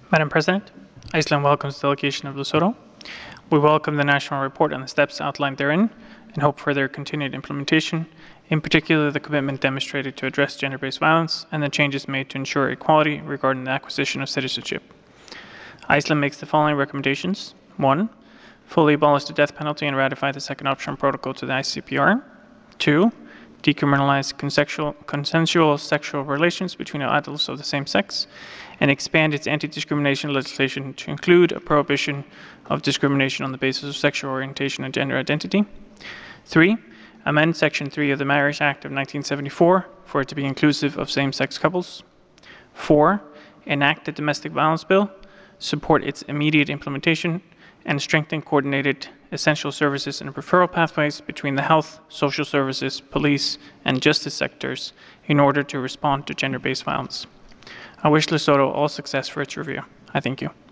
Madam President, Iceland welcomes the delegation of Lesotho. We welcome the national report and the steps outlined therein and hope for their continued implementation, in particular the commitment demonstrated to address gender-based violence and the changes made to ensure equality regarding the acquisition of citizenship. Iceland makes the following recommendations. 1. Fully abolish the death penalty and ratify the second optional protocol to the ICCPR. 2. Decriminalize consensual sexual relations between adults of the same sex, and expand its anti-discrimination legislation to include a prohibition of discrimination on the basis of sexual orientation and gender identity. 3. Amend Section 3 of the Marriage Act of 1974 for it to be inclusive of same-sex couples. 4. Enact the Domestic Violence Bill, support its immediate implementation, and strengthen coordinated essential services and referral pathways between the health, social services, police, and justice sectors in order to respond to gender-based violence. I wish Lesotho all success for its review. I thank you.